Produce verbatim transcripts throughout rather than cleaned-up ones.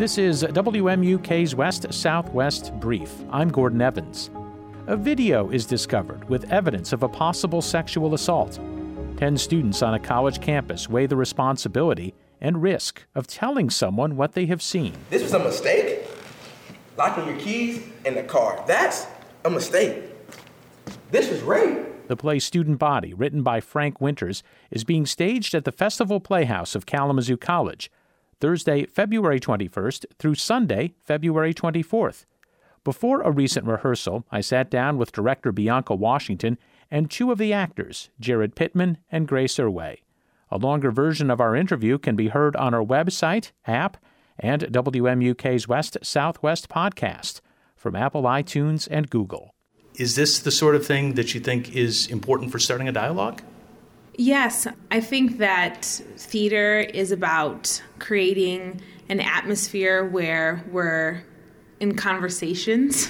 This is W M U K's West Southwest Brief. I'm Gordon Evans. A video is discovered with evidence of a possible sexual assault. Ten students on a college campus weigh the responsibility and risk of telling someone what they have seen. This was a mistake? Locking your keys in the car. That's a mistake. This was rape. The play Student Body, written by Frank Winters, is being staged at the Festival Playhouse of Kalamazoo College, Thursday, February twenty-first through Sunday, February twenty-fourth. Before a recent rehearsal, I sat down with director Bianca Washington and two of the actors, Jared Pittman and Grace Irway. A longer version of our interview can be heard on our website, app, and W M U K's West Southwest podcast from Apple iTunes and Google. Is this the sort of thing that you think is important for starting a dialogue? Yes, I think that theater is about creating an atmosphere where we're in conversations,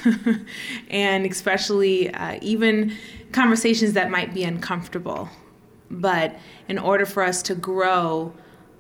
and especially uh, even conversations that might be uncomfortable. But in order for us to grow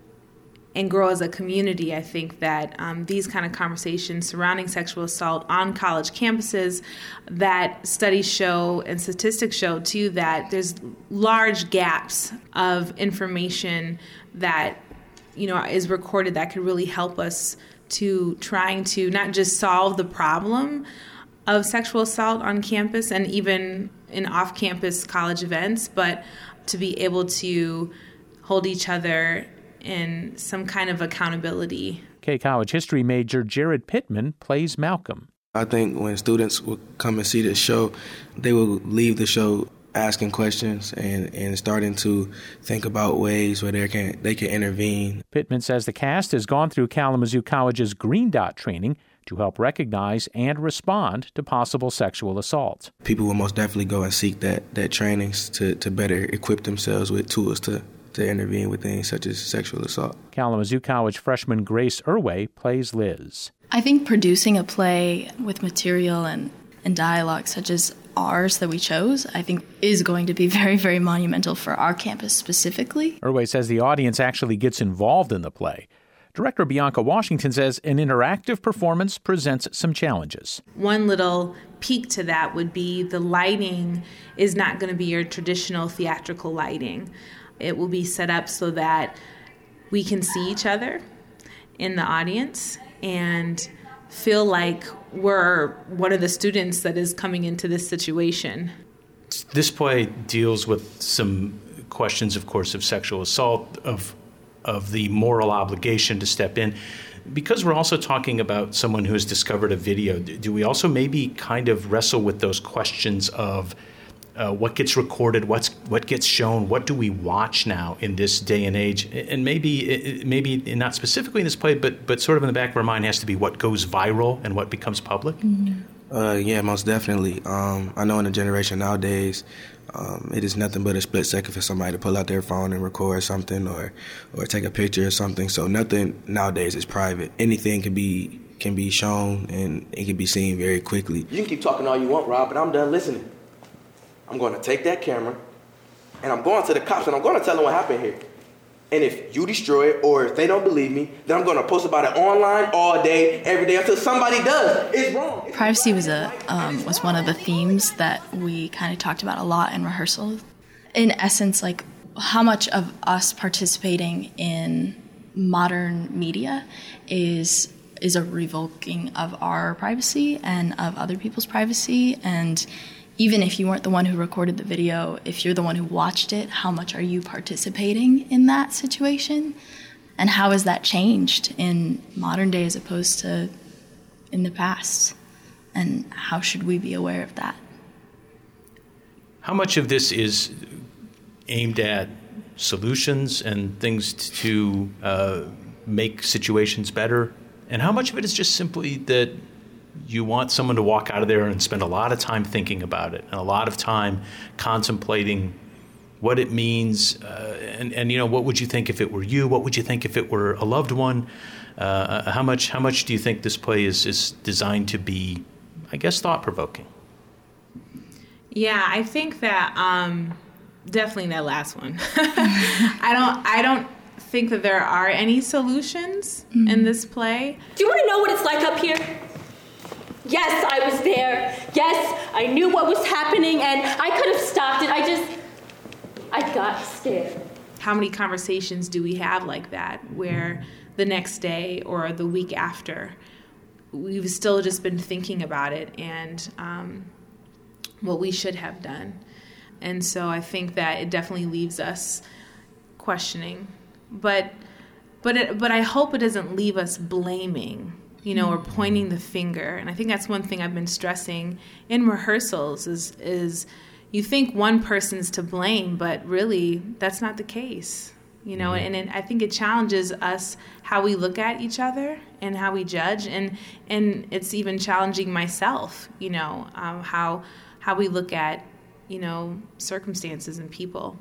and grow as a community, I think that um, these kind of conversations surrounding sexual assault on college campuses, that studies show and statistics show too that there's large gaps of information that, you know, is recorded that could really help us to trying to not just solve the problem of sexual assault on campus and even in off-campus college events, but to be able to hold each other in some kind of accountability. K College history major Jared Pittman plays Malcolm. I think when students will come and see the show, they will leave the show asking questions and, and starting to think about ways where they can they can intervene. Pittman says the cast has gone through Kalamazoo College's Green Dot training to help recognize and respond to possible sexual assault. People will most definitely go and seek that that trainings to, to better equip themselves with tools to to intervene with things such as sexual assault. Kalamazoo College freshman Grace Irway plays Liz. I think producing a play with material and, and dialogue such as ours that we chose, I think is going to be very, very monumental for our campus specifically. Irway says the audience actually gets involved in the play. Director Bianca Washington says an interactive performance presents some challenges. One little peek to that would be the lighting is not going to be your traditional theatrical lighting. It will be set up so that we can see each other in the audience and feel like we're one of the students that is coming into this situation. This play deals with some questions, of course, of sexual assault, of of the moral obligation to step in. Because we're also talking about someone who has discovered a video, do we also maybe kind of wrestle with those questions of Uh, what gets recorded, what's what gets shown, what do we watch now in this day and age? And maybe maybe not specifically in this play, but but sort of in the back of our mind has to be what goes viral and what becomes public? Mm-hmm. Uh, yeah, most definitely. Um, I know in the generation nowadays, um, it is nothing but a split second for somebody to pull out their phone and record something or or take a picture or something. So nothing nowadays is private. Anything can be can be shown and it can be seen very quickly. You can keep talking all you want, Rob, but I'm done listening. I'm going to take that camera, and I'm going to the cops, and I'm going to tell them what happened here. And if you destroy it, or if they don't believe me, then I'm going to post about it online all day, every day, until somebody does. It's wrong. Privacy was a um, was one of the themes that we kind of talked about a lot in rehearsal. In essence, like how much of us participating in modern media is is a revoking of our privacy and of other people's privacy. And even if you weren't the one who recorded the video, if you're the one who watched it, how much are you participating in that situation? And how has that changed in modern day as opposed to in the past? And how should we be aware of that? How much of this is aimed at solutions and things to uh, make situations better? And how much of it is just simply that you want someone to walk out of there and spend a lot of time thinking about it and a lot of time contemplating what it means, uh, and, and you know, what would you think if it were you? What would you think if it were a loved one? Uh, how much how much do you think this play is, is designed to be, I guess, thought-provoking? Yeah, I think that um, definitely that last one. I don't I don't think that there are any solutions mm-hmm. in this play. Do you want to know what it's like up here? Yes, I was there. Yes, I knew what was happening, and I could have stopped it. I just, I got scared. How many conversations do we have like that, where the next day or the week after, we've still just been thinking about it and um, what we should have done. And so I think that it definitely leaves us questioning. But but it, but I hope it doesn't leave us blaming, you know, or pointing the finger. And I think that's one thing I've been stressing in rehearsals is is you think one person's to blame, but really that's not the case. You know, and it, I think it challenges us how we look at each other and how we judge, and and it's even challenging myself. You know, um, how how we look at, you know, circumstances and people.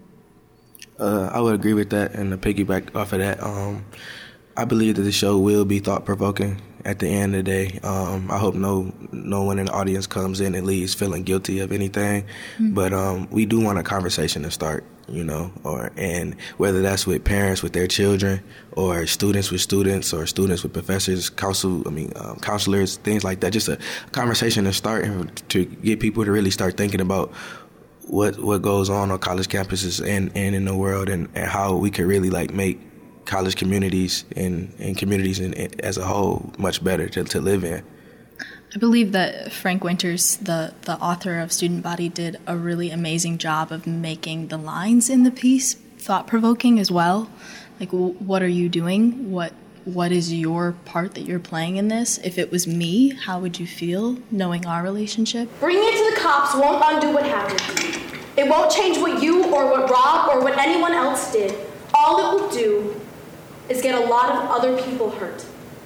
Uh, I would agree with that, and to piggyback off of that, um, I believe that the show will be thought-provoking at the end of the day. Um, I hope no no one in the audience comes in and leaves feeling guilty of anything, mm-hmm. but um, we do want a conversation to start, you know, or and whether that's with parents with their children, or students with students, or students with professors, counsel, I mean, um, counselors, things like that. Just a conversation to start and to get people to really start thinking about what what goes on on college campuses and, and in the world, and, and how we could really like make college communities and, and communities in, in, as a whole much better to, to live in. I believe that Frank Winters, the, the author of Student Body, did a really amazing job of making the lines in the piece thought-provoking as well. Like, w- what are you doing? What What is your part that you're playing in this? If it was me, how would you feel knowing our relationship? Bringing it to the cops won't undo what happened. It won't change what you or what Rob or what anyone else did. All it will do is get a lot of other people hurt.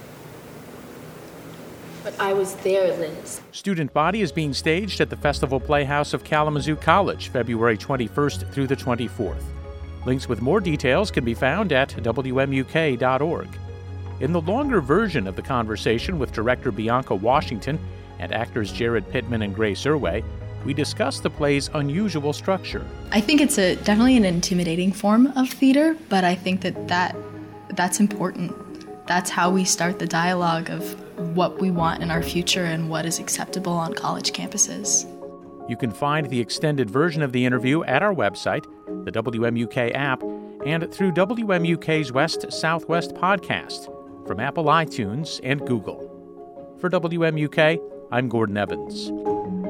But I was there, Liz. Student Body is being staged at the Festival Playhouse of Kalamazoo College, February twenty-first through the twenty-fourth. Links with more details can be found at W M U K dot org. In the longer version of the conversation with director Bianca Washington and actors Jared Pittman and Grace Irway, we discuss the play's unusual structure. I think it's a definitely an intimidating form of theater, but I think that, that that's important. That's how we start the dialogue of what we want in our future and what is acceptable on college campuses. You can find the extended version of the interview at our website, the W M U K app, and through W M U K's West Southwest podcast from Apple iTunes and Google. For W M U K, I'm Gordon Evans.